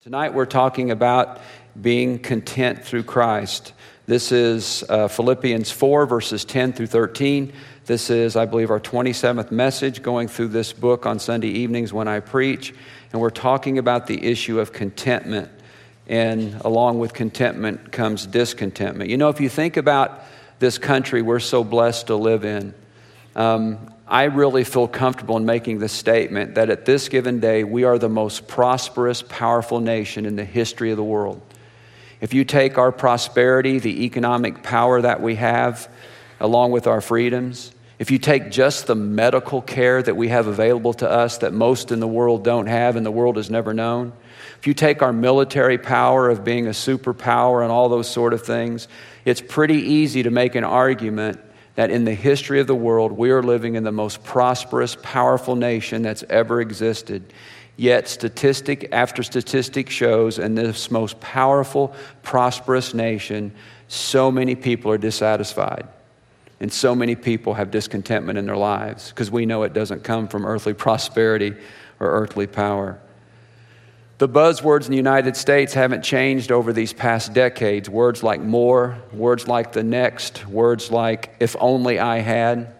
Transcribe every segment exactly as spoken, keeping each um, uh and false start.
Tonight we're talking about being content through Christ. This is uh, Philippians four, verses ten through thirteen. This is, I believe, our twenty-seventh message going through this book on Sunday evenings when I preach. And we're talking about the issue of contentment. And along with contentment comes discontentment. You know, if you think about this country we're so blessed to live in, um, I really feel comfortable in making the statement that at this given day, we are the most prosperous, powerful nation in the history of the world. If you take our prosperity, the economic power that we have, along with our freedoms, if you take just the medical care that we have available to us that most in the world don't have and the world has never known, if you take our military power of being a superpower and all those sort of things, it's pretty easy to make an argument that in the history of the world, we are living in the most prosperous, powerful nation that's ever existed. Yet statistic after statistic shows in this most powerful, prosperous nation, so many people are dissatisfied. And so many people have discontentment in their lives because we know it doesn't come from earthly prosperity or earthly power. The buzzwords in the United States haven't changed over these past decades. Words like more, words like the next, words like if only I had.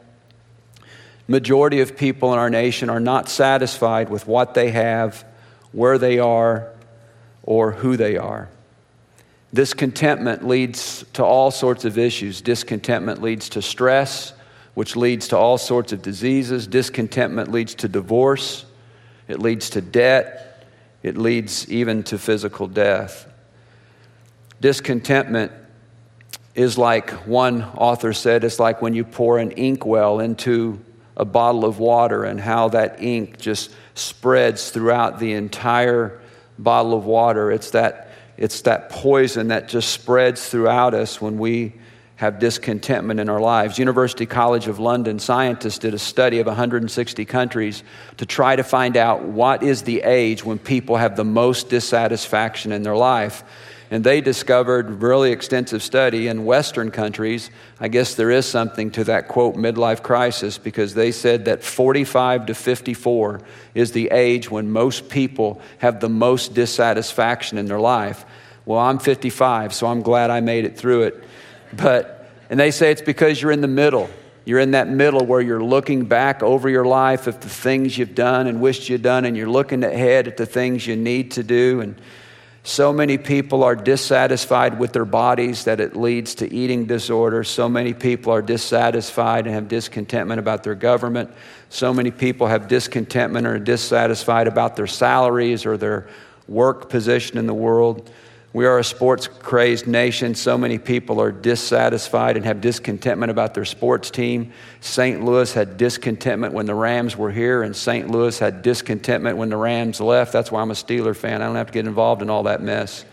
Majority of people in our nation are not satisfied with what they have, where they are, or who they are. Discontentment leads to all sorts of issues. Discontentment leads to stress, which leads to all sorts of diseases. Discontentment leads to divorce. It leads to debt. It leads even to physical death. Discontentment is like one author said, it's like when you pour an inkwell into a bottle of water and how that ink just spreads throughout the entire bottle of water. It's that, it's that poison that just spreads throughout us when we have discontentment in our lives. University College of London scientists did a study of one hundred sixty countries to try to find out what is the age when people have the most dissatisfaction in their life. And they discovered really extensive study in Western countries. I guess there is something to that, quote, midlife crisis, because they said that forty-five to fifty-four is the age when most people have the most dissatisfaction in their life. Well, I'm fifty-five, so I'm glad I made it through it. But, and they say it's because you're in the middle. You're in that middle where you're looking back over your life at the things you've done and wished you'd done, and you're looking ahead at the things you need to do. And so many people are dissatisfied with their bodies that it leads to eating disorders. So many people are dissatisfied and have discontentment about their government. So many people have discontentment or are dissatisfied about their salaries or their work position in the world. We are a sports-crazed nation. So many people are dissatisfied and have discontentment about their sports team. Saint Louis had discontentment when the Rams were here, and Saint Louis had discontentment when the Rams left. That's why I'm a Steeler fan. I don't have to get involved in all that mess.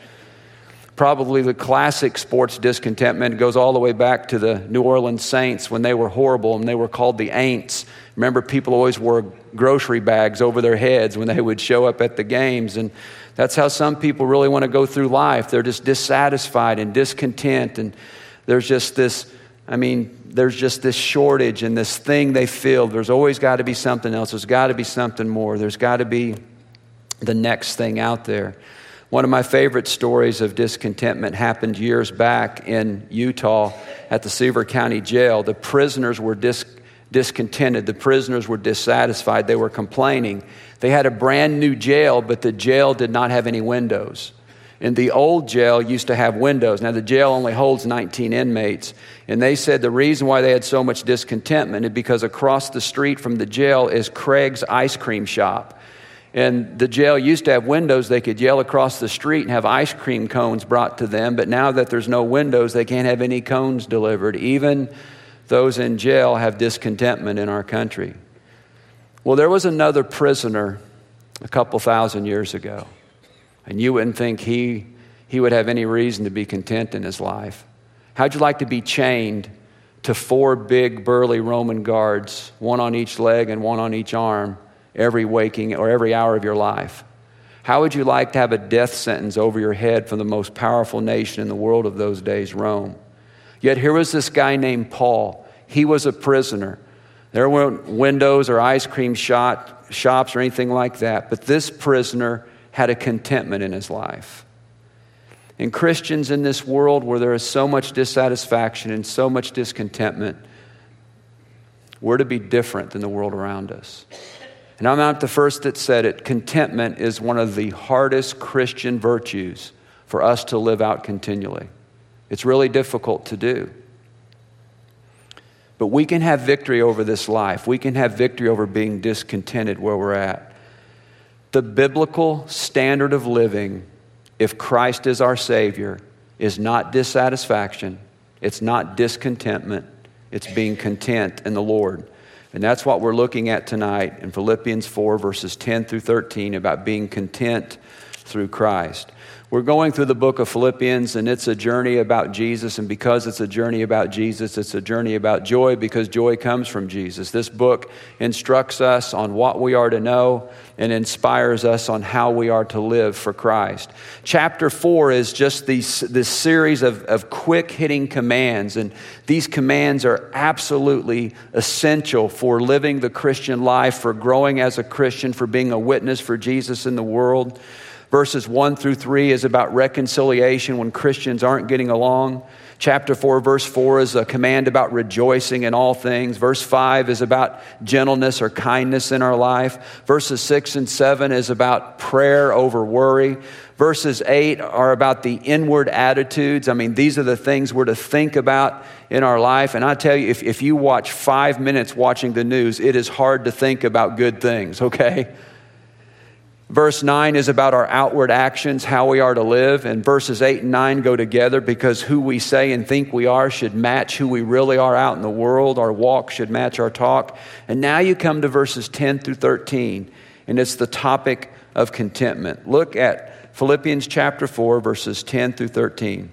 Probably the classic sports discontentment goes all the way back to the New Orleans Saints when they were horrible and they were called the Aints. Remember, people always wore grocery bags over their heads when they would show up at the games. And that's how some people really want to go through life. They're just dissatisfied and discontent. And there's just this, I mean, there's just this shortage and this thing they feel. There's always got to be something else. There's got to be something more. There's got to be the next thing out there. One of my favorite stories of discontentment happened years back in Utah at the Sevier County Jail. The prisoners were dis- discontented. The prisoners were dissatisfied. They were complaining. They had a brand new jail, but the jail did not have any windows. And the old jail used to have windows. Now, the jail only holds nineteen inmates. And they said the reason why they had so much discontentment is because across the street from the jail is Craig's ice cream shop. And the jail used to have windows. They could yell across the street and have ice cream cones brought to them. But now that there's no windows, they can't have any cones delivered. Even those in jail have discontentment in our country. Well, there was another prisoner a couple thousand years ago. And you wouldn't think he, he would have any reason to be content in his life. How'd you like to be chained to four big burly Roman guards, one on each leg and one on each arm, every waking or every hour of your life? How would you like to have a death sentence over your head from the most powerful nation in the world of those days, Rome? Yet here was this guy named Paul. He was a prisoner. There weren't windows or ice cream shop, shops or anything like that. But this prisoner had a contentment in his life. And Christians in this world where there is so much dissatisfaction and so much discontentment, we're to be different than the world around us. And I'm not the first that said it. Contentment is one of the hardest Christian virtues for us to live out continually. It's really difficult to do. But we can have victory over this life. We can have victory over being discontented where we're at. The biblical standard of living, if Christ is our Savior, is not dissatisfaction. It's not discontentment. It's being content in the Lord. And that's what we're looking at tonight in Philippians four, verses ten through thirteen, about being content through Christ. We're going through the book of Philippians, and it's a journey about Jesus. And because it's a journey about Jesus, it's a journey about joy, because joy comes from Jesus. This book instructs us on what we are to know and inspires us on how we are to live for Christ. Chapter four is just these, this series of, of quick-hitting commands. And these commands are absolutely essential for living the Christian life, for growing as a Christian, for being a witness for Jesus in the world. Verses one through three is about reconciliation when Christians aren't getting along. Chapter four, verse four is a command about rejoicing in all things. Verse five is about gentleness or kindness in our life. Verses six and seven is about prayer over worry. Verses eight are about the inward attitudes. I mean, these are the things we're to think about in our life. And I tell you, if, if you watch five minutes watching the news, it is hard to think about good things, okay? Verse nine is about our outward actions, how we are to live. And verses eight and nine go together because who we say and think we are should match who we really are out in the world. Our walk should match our talk. And now you come to verses ten through thirteen, and it's the topic of contentment. Look at Philippians chapter four, verses ten through thirteen.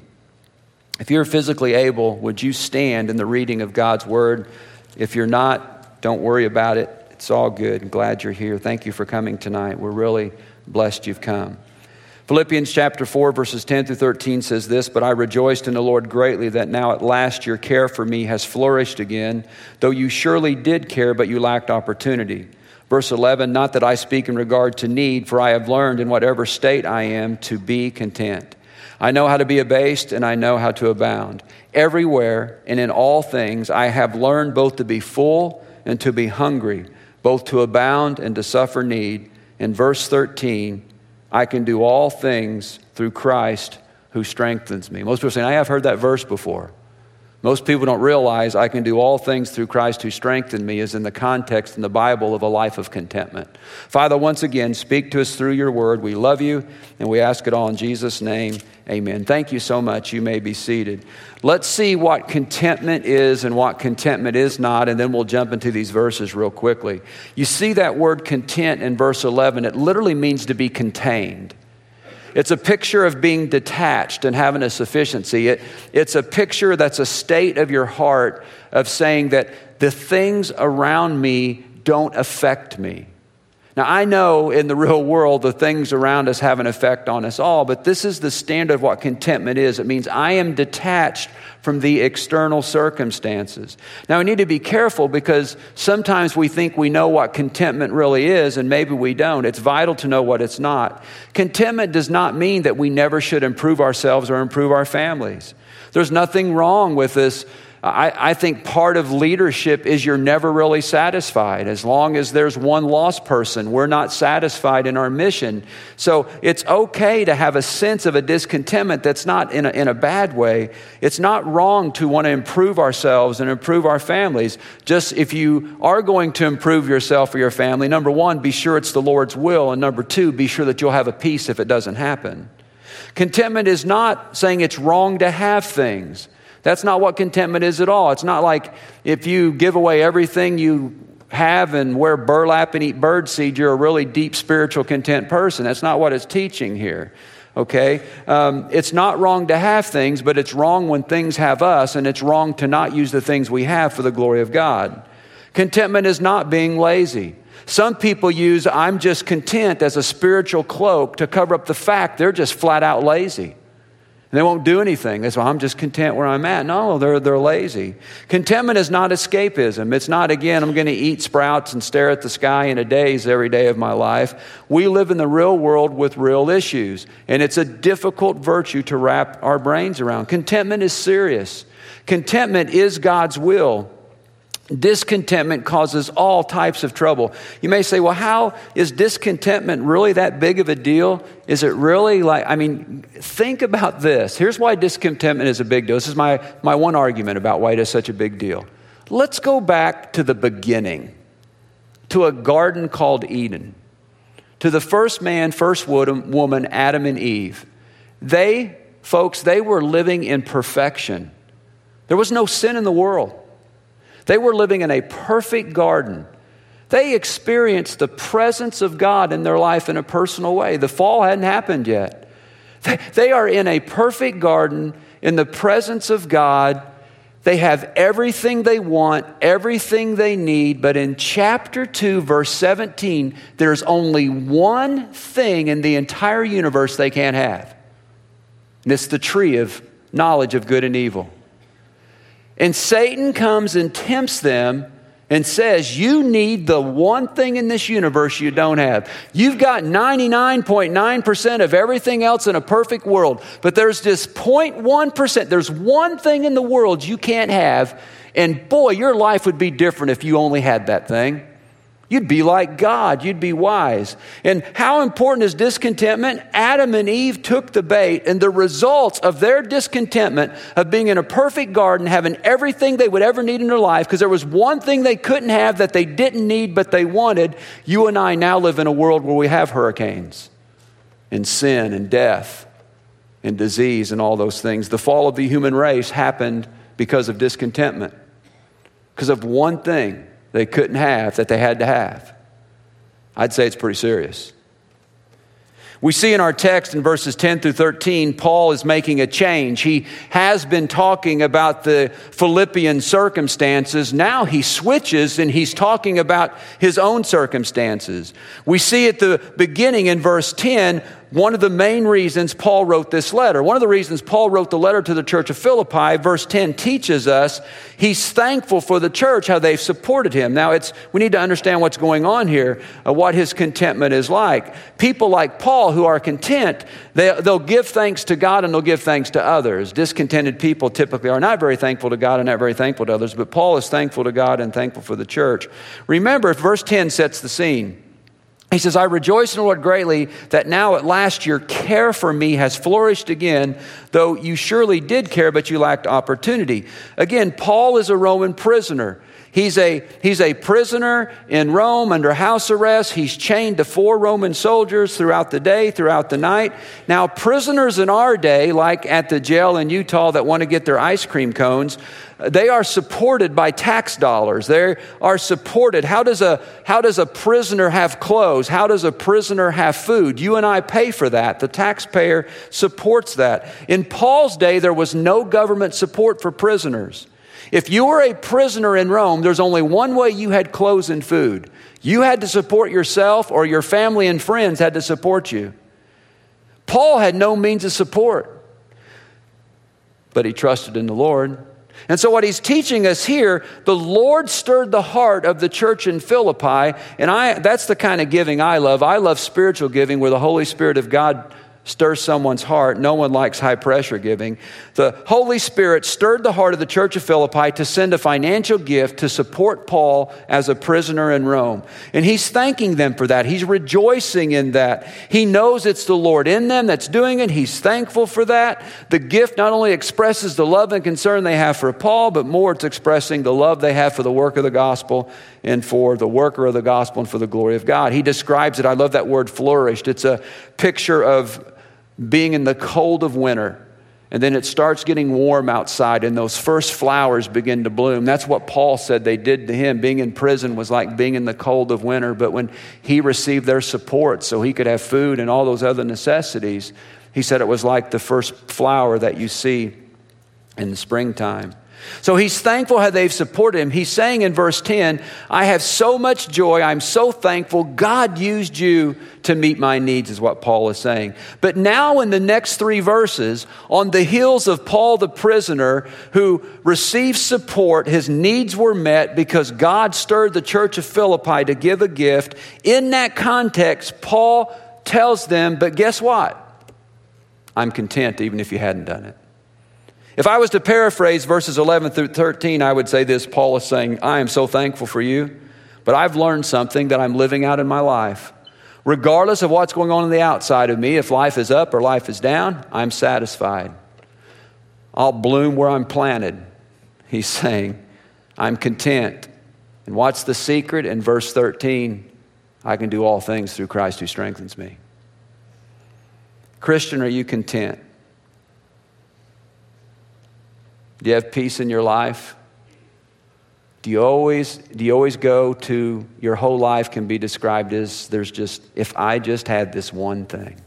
If you're physically able, would you stand in the reading of God's word? If you're not, don't worry about it. It's all good. I'm glad you're here. Thank you for coming tonight. We're really blessed you've come. Philippians chapter four, verses ten through thirteen says this, "But I rejoiced in the Lord greatly that now at last your care for me has flourished again, though you surely did care, but you lacked opportunity." Verse eleven, "Not that I speak in regard to need, for I have learned in whatever state I am to be content. I know how to be abased, and I know how to abound. Everywhere and in all things I have learned both to be full and to be hungry, both to abound and to suffer need." In verse thirteen, "I can do all things through Christ who strengthens me." Most people are saying, I have heard that verse before. Most people don't realize "I can do all things through Christ who strengthens me" is in the context in the Bible of a life of contentment. Father, once again, speak to us through your word. We love you, and we ask it all in Jesus' name. Amen. Thank you so much. You may be seated. Let's see what contentment is and what contentment is not, and then we'll jump into these verses real quickly. You see that word content in verse eleven. It literally means to be contained. It's a picture of being detached and having a sufficiency. It, it's a picture that's a state of your heart of saying that the things around me don't affect me. Now, I know in the real world, the things around us have an effect on us all, but this is the standard of what contentment is. It means I am detached from the external circumstances. Now, we need to be careful because sometimes we think we know what contentment really is, and maybe we don't. It's vital to know what it's not. Contentment does not mean that we never should improve ourselves or improve our families. There's nothing wrong with this. I, I think part of leadership is you're never really satisfied. As long as there's one lost person, we're not satisfied in our mission. So it's okay to have a sense of a discontentment that's not in a, in a bad way. It's not wrong to want to improve ourselves and improve our families. Just if you are going to improve yourself or your family, number one, be sure it's the Lord's will. And number two, be sure that you'll have a peace if it doesn't happen. Contentment is not saying it's wrong to have things. That's not what contentment is at all. It's not like if you give away everything you have and wear burlap and eat birdseed, you're a really deep spiritual content person. That's not what it's teaching here, okay? Um, it's not wrong to have things, but it's wrong when things have us, and it's wrong to not use the things we have for the glory of God. Contentment is not being lazy. Some people use "I'm just content" as a spiritual cloak to cover up the fact they're just flat out lazy. And they won't do anything. They say, well, I'm just content where I'm at. No, they're, they're lazy. Contentment is not escapism. It's not, again, I'm going to eat sprouts and stare at the sky in a daze every day of my life. We live in the real world with real issues. And it's a difficult virtue to wrap our brains around. Contentment is serious. Contentment is God's will. Discontentment causes all types of trouble. You may say, well, how is discontentment really that big of a deal? Is it really like, I mean, think about this. Here's why discontentment is a big deal. This is my, my one argument about why it is such a big deal. Let's go back to the beginning, to a garden called Eden, to the first man, first woman, Adam and Eve. They, folks, they were living in perfection. There was no sin in the world. They were living in a perfect garden. They experienced the presence of God in their life in a personal way. The fall hadn't happened yet. They are in a perfect garden in the presence of God. They have everything they want, everything they need. But in chapter two, verse seventeen, there's only one thing in the entire universe they can't have. And it's the tree of knowledge of good and evil. And Satan comes and tempts them and says, you need the one thing in this universe you don't have. You've got ninety-nine point nine percent of everything else in a perfect world, but there's this zero point one percent. There's one thing in the world you can't have, and boy, your life would be different if you only had that thing. You'd be like God. You'd be wise. And how important is discontentment? Adam and Eve took the bait, and the results of their discontentment of being in a perfect garden, having everything they would ever need in their life, because there was one thing they couldn't have that they didn't need but they wanted. You and I now live in a world where we have hurricanes and sin and death and disease and all those things. The fall of the human race happened because of discontentment, because of one thing they couldn't have that they had to have. I'd say it's pretty serious. We see in our text in verses ten through thirteen, Paul is making a change. He has been talking about the Philippian circumstances. Now he switches and he's talking about his own circumstances. We see at the beginning in verse ten, one of the main reasons Paul wrote this letter. One of the reasons Paul wrote the letter to the church of Philippi, verse ten teaches us he's thankful for the church, how they've supported him. Now, it's we need to understand what's going on here, uh, what his contentment is like. People like Paul who are content, they, they'll give thanks to God and they'll give thanks to others. Discontented people typically are not very thankful to God and not very thankful to others, but Paul is thankful to God and thankful for the church. Remember, verse ten sets the scene. He says, I rejoice in the Lord greatly that now at last your care for me has flourished again, though you surely did care, but you lacked opportunity. Again, Paul is a Roman prisoner. He's a, he's a prisoner in Rome under house arrest. He's chained to four Roman soldiers throughout the day, throughout the night. Now, prisoners in our day, like at the jail in Utah that want to get their ice cream cones, they are supported by tax dollars. They are supported. How does a, how does a prisoner have clothes? How does a prisoner have food? You and I pay for that. The taxpayer supports that. In Paul's day, there was no government support for prisoners. If you were a prisoner in Rome, there's only one way you had clothes and food. You had to support yourself, or your family and friends had to support you. Paul had no means of support, but he trusted in the Lord. And so what he's teaching us here, the Lord stirred the heart of the church in Philippi, and I that's the kind of giving I love. I love spiritual giving where the Holy Spirit of God stirs someone's heart. No one likes high pressure giving. The Holy Spirit stirred the heart of the church of Philippi to send a financial gift to support Paul as a prisoner in Rome. And he's thanking them for that. He's rejoicing in that. He knows it's the Lord in them that's doing it. He's thankful for that. The gift not only expresses the love and concern they have for Paul, but more it's expressing the love they have for the work of the gospel and for the worker of the gospel and for the glory of God. He describes it. I love that word flourished. It's a picture of being in the cold of winter, and then it starts getting warm outside and those first flowers begin to bloom. That's what Paul said they did to him. Being in prison was like being in the cold of winter, but when he received their support so he could have food and all those other necessities, he said it was like the first flower that you see in the springtime. So he's thankful how they've supported him. He's saying in verse ten, I have so much joy. I'm so thankful. God used you to meet my needs, is what Paul is saying. But now in the next three verses, on the heels of Paul the prisoner who received support, his needs were met because God stirred the church of Philippi to give a gift. In that context, Paul tells them, but guess what? I'm content even if you hadn't done it. If I was to paraphrase verses eleven through thirteen, I would say this. Paul is saying, I am so thankful for you, but I've learned something that I'm living out in my life. Regardless of what's going on on the outside of me, if life is up or life is down, I'm satisfied. I'll bloom where I'm planted. He's saying, I'm content. And what's the secret? In verse thirteen, I can do all things through Christ who strengthens me. Christian, are you content? Do you have peace in your life? Do you always, do you always go to, your whole life can be described as, there's just, if I just had this one thing.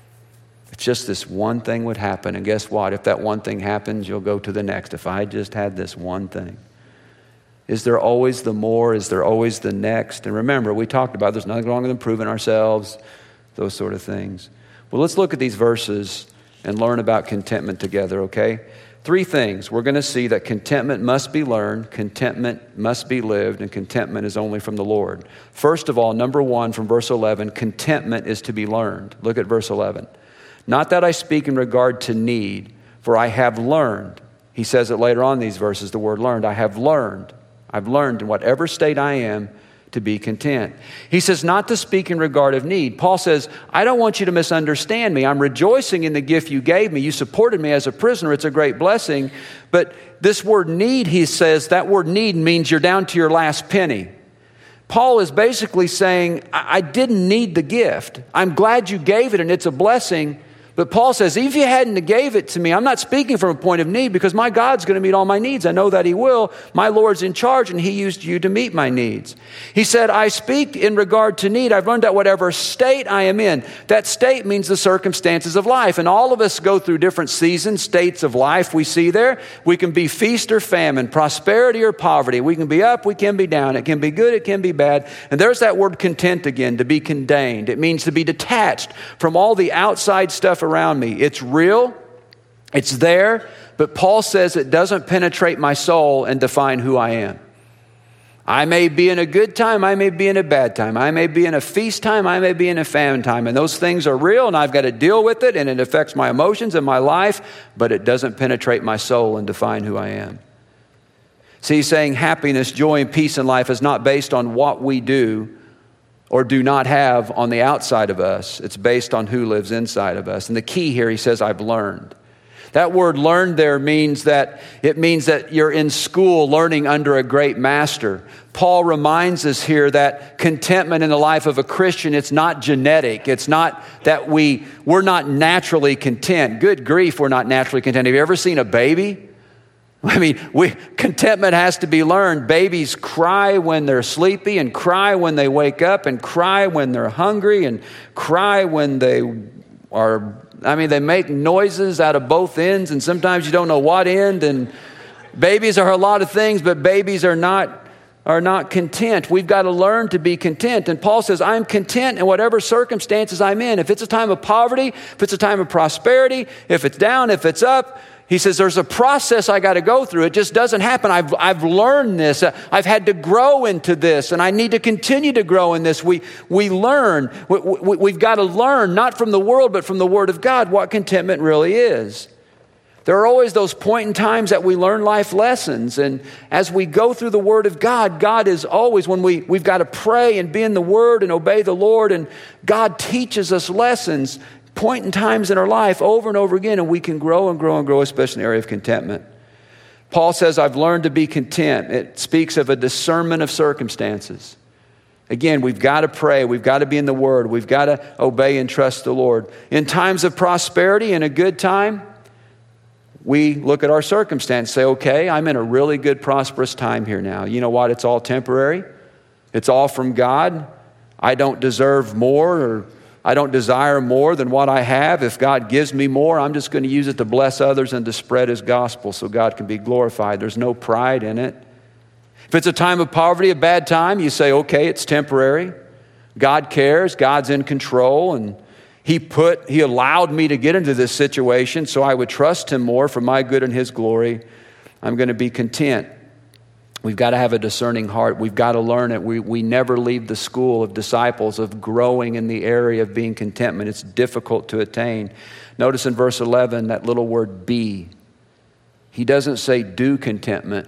If just this one thing would happen, and guess what? If that one thing happens, you'll go to the next. If I just had this one thing. Is there always the more? Is there always the next? And remember, we talked about there's nothing wrong with improving ourselves, those sort of things. Well, let's look at these verses and learn about contentment together, okay? Three things. We're going to see that contentment must be learned, contentment must be lived, and contentment is only from the Lord. First of all, number one, from verse eleven, contentment is to be learned. Look at verse eleven. Not that I speak in regard to need, for I have learned. He says it later on in these verses, the word learned. I have learned. I've learned in whatever state I am to be content. He says not to speak in regard of need. Paul says, I don't want you to misunderstand me. I'm rejoicing in the gift you gave me. You supported me as a prisoner. It's a great blessing. But this word need, he says, that word need means you're down to your last penny. Paul is basically saying, I, I didn't need the gift. I'm glad you gave it and it's a blessing. But Paul says, even if you hadn't gave it to me, I'm not speaking from a point of need because my God's going to meet all my needs. I know that he will. My Lord's in charge and he used you to meet my needs. He said, I speak in regard to need. I've learned that whatever state I am in, that state means the circumstances of life. And all of us go through different seasons, states of life we see there. We can be feast or famine, prosperity or poverty. We can be up, we can be down. It can be good, it can be bad. And there's that word content again, to be contained. It means to be detached from all the outside stuff around me. It's real, it's there, but Paul says it doesn't penetrate my soul and define who I am. I may be in a good time, I may be in a bad time, I may be in a feast time, I may be in a famine time, and those things are real and I've got to deal with it and it affects my emotions and my life, but it doesn't penetrate my soul and define who I am. See, he's saying happiness, joy, and peace in life is not based on what we do or do not have on the outside of us. It's based on who lives inside of us. And the key here, he says, I've learned. That word learned there means that it means that you're in school learning under a great master. Paul reminds us here that contentment in the life of a Christian, it's not genetic. It's not that we, we're not naturally content. Good grief, we're not naturally content. Have you ever seen a baby? I mean, we, contentment has to be learned. Babies cry when they're sleepy and cry when they wake up and cry when they're hungry and cry when they are, I mean, they make noises out of both ends and sometimes you don't know what end. And babies are a lot of things, but babies are not, are not content. We've got to learn to be content. And Paul says, I'm content in whatever circumstances I'm in. If it's a time of poverty, if it's a time of prosperity, if it's down, if it's up, he says, there's a process I got to go through. It just doesn't happen. I've, I've learned this. I've had to grow into this, and I need to continue to grow in this. We, we learn. We, we, we've got to learn, not from the world, but from the Word of God, what contentment really is. There are always those point in times that we learn life lessons. And as we go through the Word of God, God is always, when we, we've got to pray and be in the Word and obey the Lord, and God teaches us lessons, point in times in our life over and over again, and we can grow and grow and grow, especially in the area of contentment. Paul says, I've learned to be content. It speaks of a discernment of circumstances. Again, we've got to pray. We've got to be in the Word. We've got to obey and trust the Lord. In times of prosperity, in a good time, we look at our circumstance, say, okay, I'm in a really good, prosperous time here now. You know what? It's all temporary. It's all from God. I don't deserve more or I don't desire more than what I have. If God gives me more, I'm just going to use it to bless others and to spread His gospel so God can be glorified. There's no pride in it. If it's a time of poverty, a bad time, you say, okay, it's temporary. God cares. God's in control. And He put, He allowed me to get into this situation so I would trust Him more for my good and His glory. I'm going to be content. We've got to have a discerning heart. We've got to learn it. We, we never leave the school of disciples of growing in the area of being contentment. It's difficult to attain. Notice in verse eleven, that little word be. He doesn't say do contentment.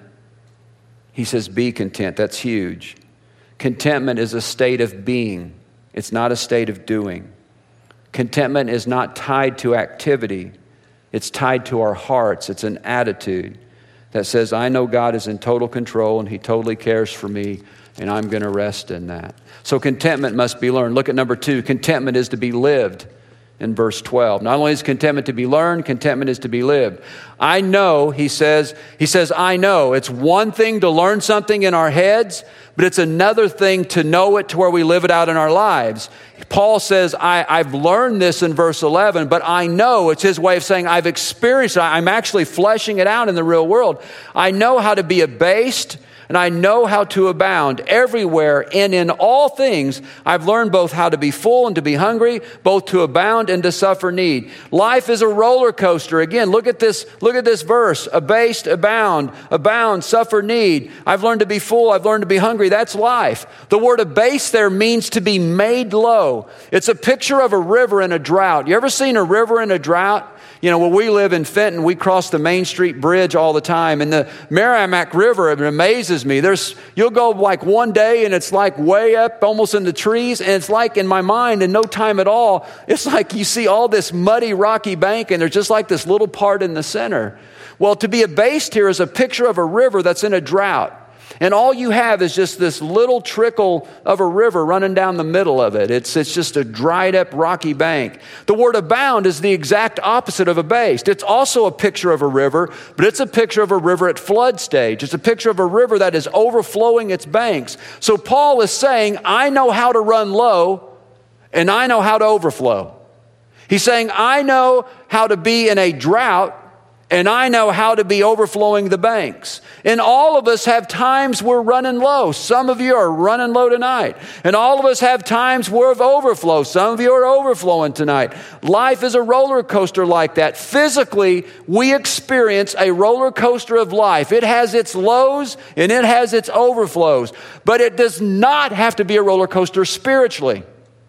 He says be content. That's huge. Contentment is a state of being. It's not a state of doing. Contentment is not tied to activity. It's tied to our hearts. It's an attitude that says, I know God is in total control and He totally cares for me, and I'm going to rest in that. So contentment must be learned. Look at number two. Contentment is to be lived in verse twelve. Not only is contentment to be learned, contentment is to be lived. I know, he says, he says, I know. It's one thing to learn something in our heads, but it's another thing to know it to where we live it out in our lives. Paul says, I, I've learned this in verse eleven, but I know. It's his way of saying, I've experienced it. I'm actually fleshing it out in the real world. I know how to be abased, and I know how to abound everywhere and in all things. I've learned both how to be full and to be hungry, both to abound and to suffer need. Life is a roller coaster. Again, look at this, look at this verse. Abased, abound, abound, suffer need. I've learned to be full. I've learned to be hungry. That's life. The word abased there means to be made low. It's a picture of a river in a drought. You ever seen a river in a drought? You know, where we live in Fenton, we cross the Main Street Bridge all the time. And the Merrimack River, it amazes me. There's, you'll go like one day and it's like way up almost in the trees. And it's like in my mind in no time at all, it's like you see all this muddy, rocky bank and there's just like this little part in the center. Well, to be abased here is a picture of a river that's in a drought. And all you have is just this little trickle of a river running down the middle of it. It's, it's just a dried up rocky bank. The word abound is the exact opposite of abased. It's also a picture of a river, but it's a picture of a river at flood stage. It's a picture of a river that is overflowing its banks. So Paul is saying, I know how to run low and I know how to overflow. He's saying, I know how to be in a drought and I know how to be overflowing the banks. And all of us have times we're running low. Some of you are running low tonight. And all of us have times we're of overflow. Some of you are overflowing tonight. Life is a roller coaster like that. Physically, we experience a roller coaster of life. It has its lows and it has its overflows. But it does not have to be a roller coaster spiritually.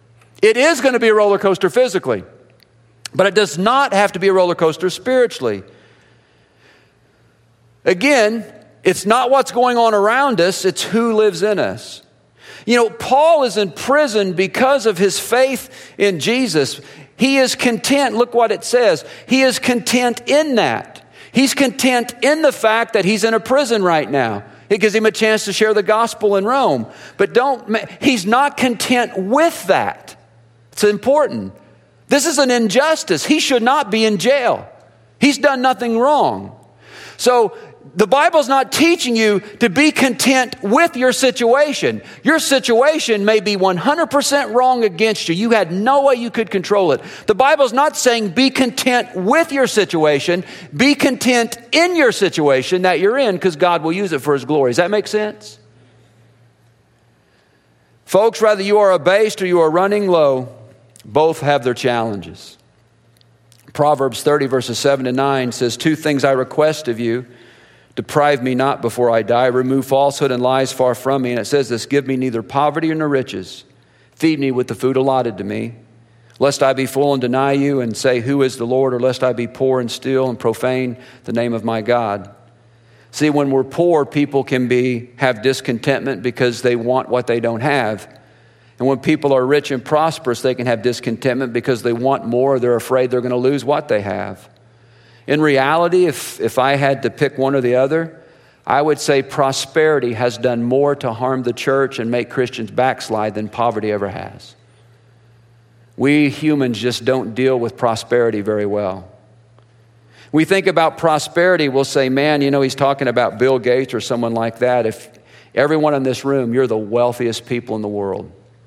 It is going to be a roller coaster physically. But it does not have to be a roller coaster spiritually. Again, it's not what's going on around us, it's who lives in us. You know, Paul is in prison because of his faith in Jesus. He is content. Look what it says. He is content in that. He's content in the fact that he's in a prison right now. It gives him a chance to share the gospel in Rome. But don't, he's not content with that. It's important. This is an injustice. He should not be in jail. He's done nothing wrong. So the Bible's not teaching you to be content with your situation. Your situation may be one hundred percent wrong against you. You had no way you could control it. The Bible's not saying be content with your situation. Be content in your situation that you're in because God will use it for His glory. Does that make sense? Folks, whether you are abased or you are running low, both have their challenges. Proverbs thirty verses seven to nine says, two things I request of you. Deprive me not before I die. Remove falsehood and lies far from me. And it says this, give me neither poverty nor riches. Feed me with the food allotted to me. Lest I be full and deny you and say, who is the Lord? Or lest I be poor and steal and profane the name of my God. See, when we're poor, people can be have discontentment because they want what they don't have. And when people are rich and prosperous, they can have discontentment because they want more. They're afraid they're going to lose what they have. In reality, if, if I had to pick one or the other, I would say prosperity has done more to harm the church and make Christians backslide than poverty ever has. We humans just don't deal with prosperity very well. We think about prosperity, we'll say, man, you know, he's talking about Bill Gates or someone like that. If everyone in this room, you're the wealthiest people in the world.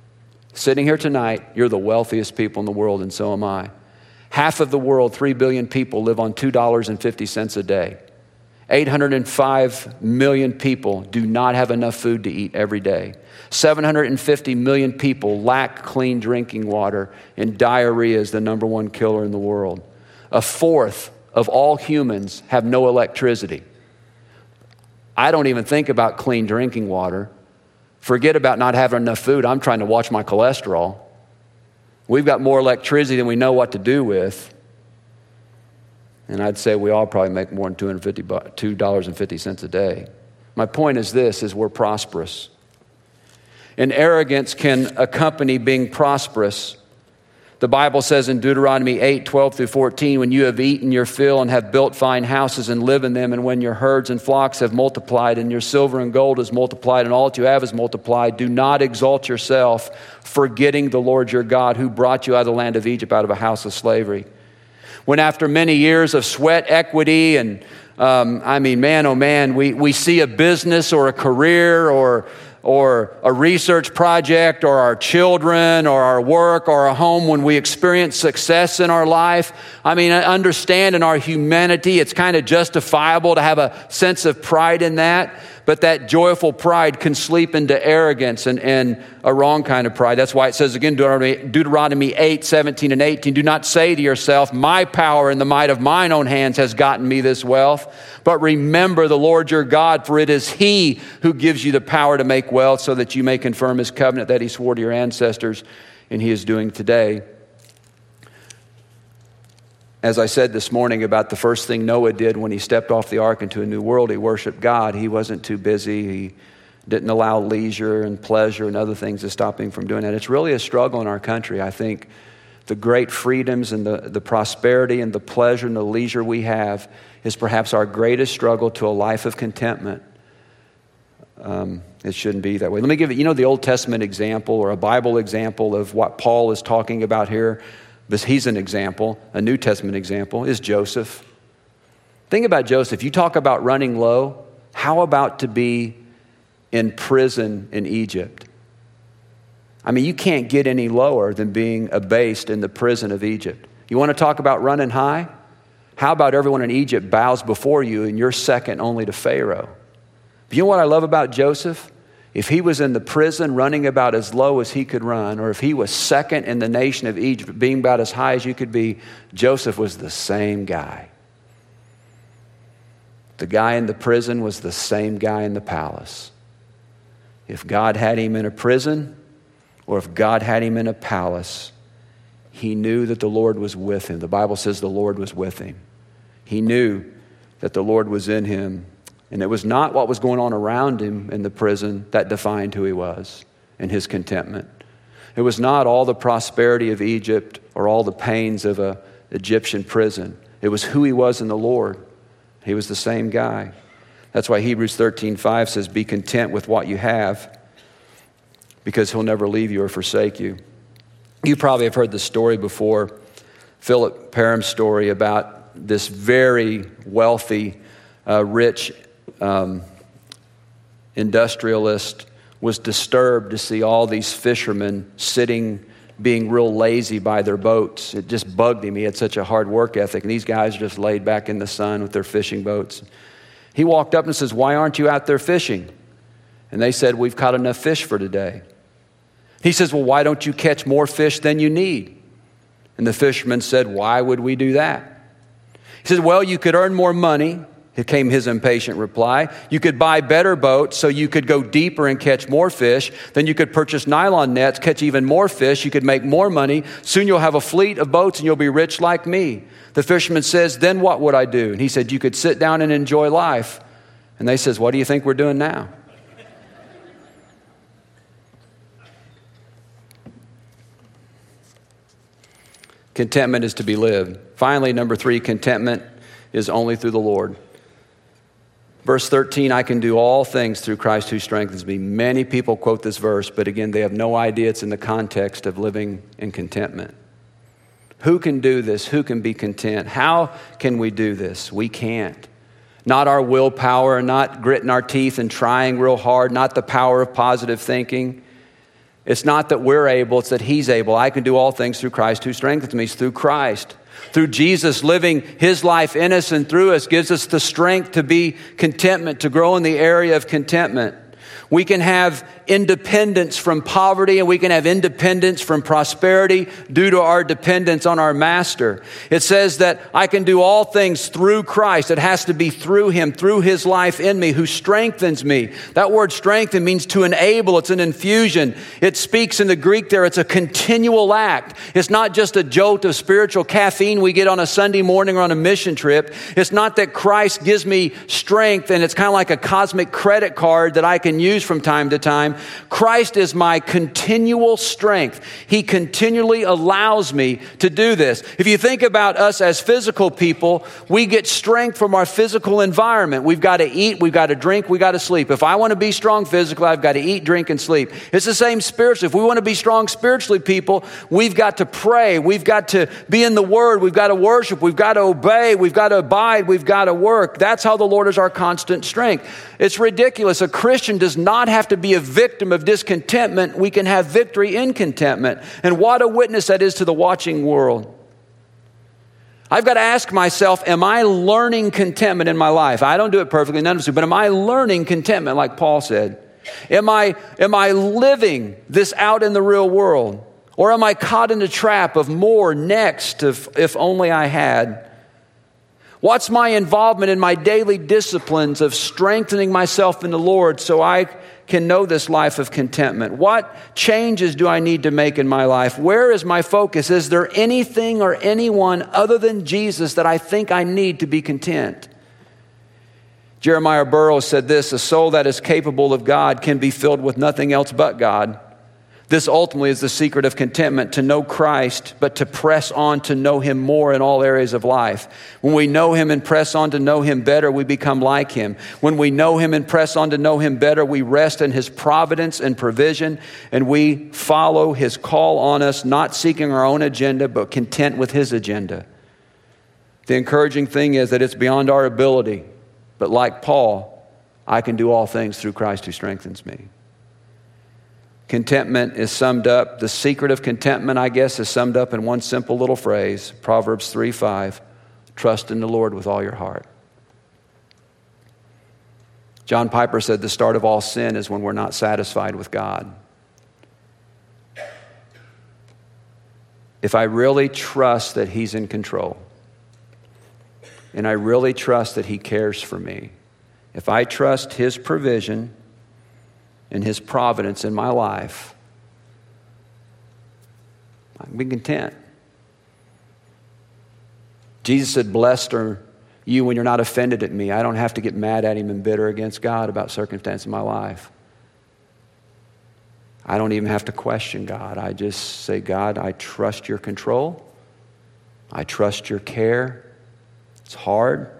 Sitting here tonight, you're the wealthiest people in the world, and so am I. Half of the world, three billion people, live on two dollars and fifty cents a day. eight hundred five million people do not have enough food to eat every day. seven hundred fifty million people lack clean drinking water, and diarrhea is the number one killer in the world. A fourth of all humans have no electricity. I don't even think about clean drinking water. Forget about not having enough food. I'm trying to watch my cholesterol. We've got more electricity than we know what to do with. And I'd say we all probably make more than two dollars and fifty cents a day. My point is this, is we're prosperous. And arrogance can accompany being prosperous. The Bible says in Deuteronomy eight, twelve through fourteen, when you have eaten your fill and have built fine houses and live in them, and when your herds and flocks have multiplied and your silver and gold is multiplied and all that you have is multiplied, do not exalt yourself, forgetting the Lord your God who brought you out of the land of Egypt, out of a house of slavery. When after many years of sweat equity and, um, I mean, man, oh man, we, we see a business or a career or or a research project or our children or our work or our home, when we experience success in our life, I mean, I understand in our humanity, it's kind of justifiable to have a sense of pride in that, but that joyful pride can sleep into arrogance and, and a wrong kind of pride. That's why it says again, Deuteronomy, Deuteronomy eight, seventeen and eighteen, do not say to yourself, my power and the might of mine own hands has gotten me this wealth, but remember the Lord your God, for it is he who gives you the power to make wealth so that you may confirm his covenant that he swore to your ancestors and he is doing today. As I said this morning about the first thing Noah did when he stepped off the ark into a new world, he worshiped God. He wasn't too busy. He didn't allow leisure and pleasure and other things to stop him from doing that. It's really a struggle in our country. I think the great freedoms and the, the prosperity and the pleasure and the leisure we have is perhaps our greatest struggle to a life of contentment. Um, it shouldn't be that way. Let me give you, you know, the Old Testament example or a Bible example of what Paul is talking about here. But he's an example, a New Testament example, is Joseph. Think about Joseph. You talk about running low. How about to be in prison in Egypt? I mean, you can't get any lower than being abased in the prison of Egypt. You want to talk about running high? How about everyone in Egypt bows before you and you're second only to Pharaoh? But you know what I love about Joseph? If he was in the prison running about as low as he could run, or if he was second in the nation of Egypt being about as high as you could be, Joseph was the same guy. The guy in the prison was the same guy in the palace. If God had him in a prison, or if God had him in a palace, he knew that the Lord was with him. The Bible says the Lord was with him. He knew that the Lord was in him. And it was not what was going on around him in the prison that defined who he was and his contentment. It was not all the prosperity of Egypt or all the pains of an Egyptian prison. It was who he was in the Lord. He was the same guy. That's why Hebrews thirteen five says, be content with what you have, because he'll never leave you or forsake you. You probably have heard the story before, Philip Parham's story about this very wealthy, uh, rich Um, industrialist was disturbed to see all these fishermen sitting, being real lazy by their boats. It just bugged him. He had such a hard work ethic, and these guys just laid back in the sun with their fishing boats. He walked up and says, why aren't you out there fishing? And they said, we've caught enough fish for today. He says, well, why don't you catch more fish than you need? And the fishermen said, why would we do that? He says, well, you could earn more money. Here came his impatient reply. You could buy better boats so you could go deeper and catch more fish. Then you could purchase nylon nets, catch even more fish. You could make more money. Soon you'll have a fleet of boats and you'll be rich like me. The fisherman says, then what would I do? And he said, you could sit down and enjoy life. And they says, what do you think we're doing now? Contentment is to be lived. Finally, number three, contentment is only through the Lord. Verse thirteen, I can do all things through Christ who strengthens me. Many people quote this verse, but again, they have no idea it's in the context of living in contentment. Who can do this? Who can be content? How can we do this? We can't. Not our willpower, not gritting our teeth and trying real hard, not the power of positive thinking. It's not that we're able, it's that he's able. I can do all things through Christ who strengthens me. It's through Christ. Through Jesus living his life in us and through us gives us the strength to be contentment, to grow in the area of contentment. We can have independence from poverty, and we can have independence from prosperity due to our dependence on our master. It says that I can do all things through Christ. It has to be through him, through his life in me, who strengthens me. That word strengthen means to enable. It's an infusion. It speaks in the Greek there. It's a continual act. It's not just a jolt of spiritual caffeine we get on a Sunday morning or on a mission trip. It's not that Christ gives me strength and it's kind of like a cosmic credit card that I can use from time to time. Christ is my continual strength. He continually allows me to do this. If you think about us as physical people, we get strength from our physical environment. We've got to eat, we've got to drink, we've got to sleep. If I want to be strong physically, I've got to eat, drink, and sleep. It's the same spiritually. If we want to be strong spiritually, people, we've got to pray. We've got to be in the Word. We've got to worship. We've got to obey. We've got to abide. We've got to work. That's how the Lord is our constant strength. It's ridiculous. A Christian does not have to be a victim of discontentment. We can have victory in contentment. And what a witness that is to the watching world. I've got to ask myself, am I learning contentment in my life? I don't do it perfectly, none of us do, but am I learning contentment like Paul said? Am I, am I living this out in the real world? Or am I caught in the trap of more next, if, if only I had? What's my involvement in my daily disciplines of strengthening myself in the Lord so I can know this life of contentment? What changes do I need to make in my life? Where is my focus? Is there anything or anyone other than Jesus that I think I need to be content? Jeremiah Burroughs said this: a soul that is capable of God can be filled with nothing else but God. This ultimately is the secret of contentment, to know Christ, but to press on to know him more in all areas of life. When we know him and press on to know him better, we become like him. When we know him and press on to know him better, we rest in his providence and provision, and we follow his call on us, not seeking our own agenda, but content with his agenda. The encouraging thing is that it's beyond our ability, but like Paul, I can do all things through Christ who strengthens me. Contentment is summed up, the secret of contentment, I guess, is summed up in one simple little phrase, Proverbs three five, trust in the Lord with all your heart. John Piper said the start of all sin is when we're not satisfied with God. If I really trust that he's in control, and I really trust that he cares for me, if I trust his provision and his providence in my life, I can be content. Jesus said, blessed are you when you're not offended at me. I don't have to get mad at him and bitter against God about circumstances in my life. I don't even have to question God. I just say, God, I trust your control. I trust your care. It's hard.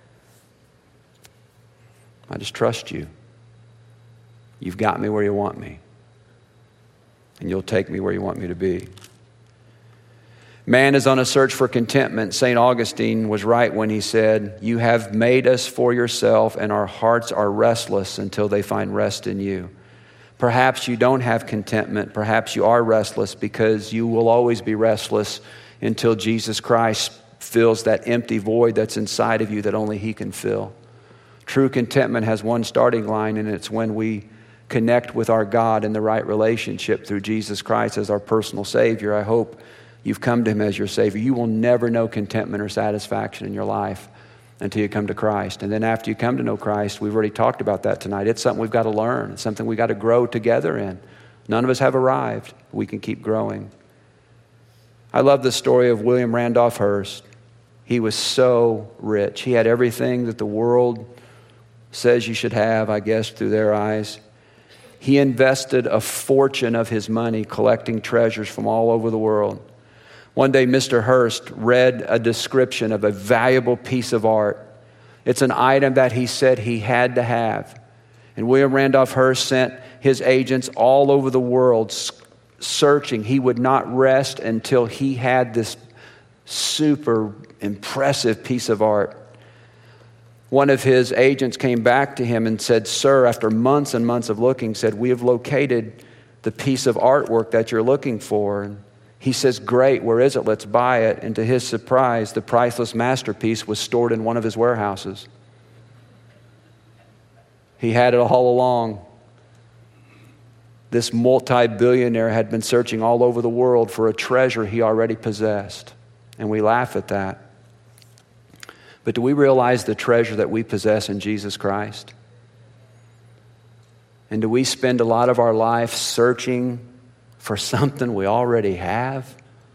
I just trust you. You've got me where you want me, and you'll take me where you want me to be. Man is on a search for contentment. Saint Augustine was right when he said, you have made us for yourself, and our hearts are restless until they find rest in you. Perhaps you don't have contentment. Perhaps you are restless because you will always be restless until Jesus Christ fills that empty void that's inside of you that only he can fill. True contentment has one starting line, and it's when we connect with our God in the right relationship through Jesus Christ as our personal Savior. I hope you've come to him as your Savior. You will never know contentment or satisfaction in your life until you come to Christ. And then after you come to know Christ, we've already talked about that tonight. It's something we've got to learn. It's something we've got to grow together in. None of us have arrived. We can keep growing. I love the story of William Randolph Hearst. He was so rich. He had everything that the world says you should have, I guess, through their eyes. He invested a fortune of his money collecting treasures from all over the world. One day, Mister Hearst read a description of a valuable piece of art. It's an item that he said he had to have. And William Randolph Hearst sent his agents all over the world searching. He would not rest until he had this super impressive piece of art. One of his agents came back to him and said, sir, after months and months of looking, said, we have located the piece of artwork that you're looking for. And he says, great, where is it? Let's buy it. And to his surprise, the priceless masterpiece was stored in one of his warehouses. He had it all along. This multi-billionaire had been searching all over the world for a treasure he already possessed. And we laugh at that. But do we realize the treasure that we possess in Jesus Christ? And do we spend a lot of our life searching for something we already have?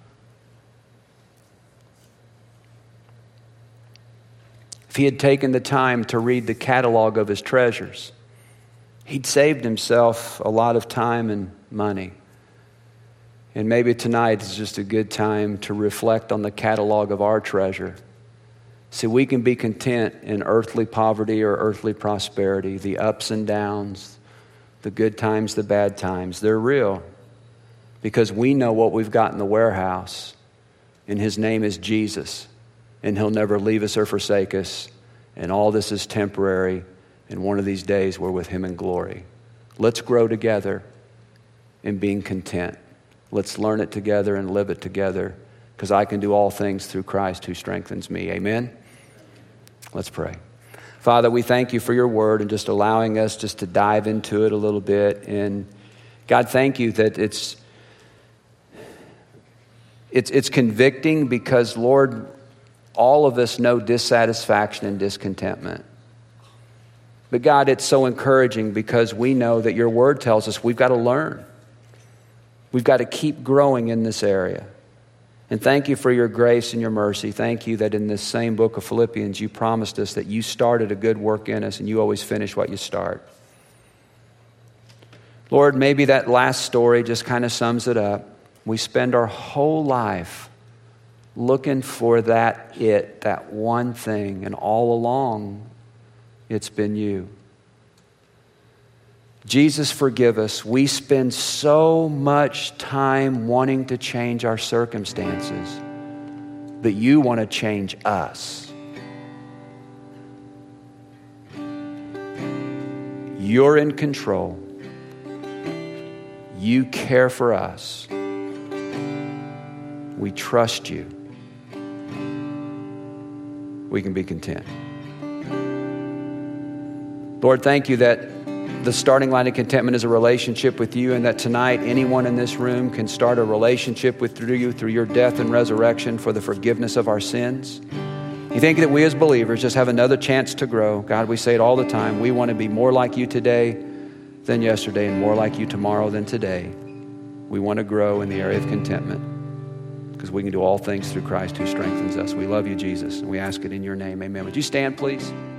If he had taken the time to read the catalog of his treasures, he'd saved himself a lot of time and money. And maybe tonight is just a good time to reflect on the catalog of our treasure. See, we can be content in earthly poverty or earthly prosperity, the ups and downs, the good times, the bad times. They're real because we know what we've got in the warehouse, and his name is Jesus, and he'll never leave us or forsake us, and all this is temporary, and one of these days we're with him in glory. Let's grow together in being content. Let's learn it together and live it together, because I can do all things through Christ who strengthens me. Amen? Let's pray. Father, we thank you for your word and just allowing us just to dive into it a little bit. And God, thank you that it's it's it's convicting because, Lord, all of us know dissatisfaction and discontentment. But God, it's so encouraging because we know that your word tells us we've got to learn. We've got to keep growing in this area. And thank you for your grace and your mercy. Thank you that in this same book of Philippians, you promised us that you started a good work in us and you always finish what you start. Lord, maybe that last story just kind of sums it up. We spend our whole life looking for that it, that one thing, and all along, it's been you. Jesus, forgive us. We spend so much time wanting to change our circumstances, but you want to change us. You're in control. You care for us. We trust you. We can be content. Lord, thank you that the starting line of contentment is a relationship with you, and that tonight anyone in this room can start a relationship with through you through your death and resurrection for the forgiveness of our sins. You think that we as believers just have another chance to grow. God, we say it all the time. We want to be more like you today than yesterday and more like you tomorrow than today. We want to grow in the area of contentment because we can do all things through Christ who strengthens us. We love you, Jesus, and we ask it in your name. Amen. Would you stand, please?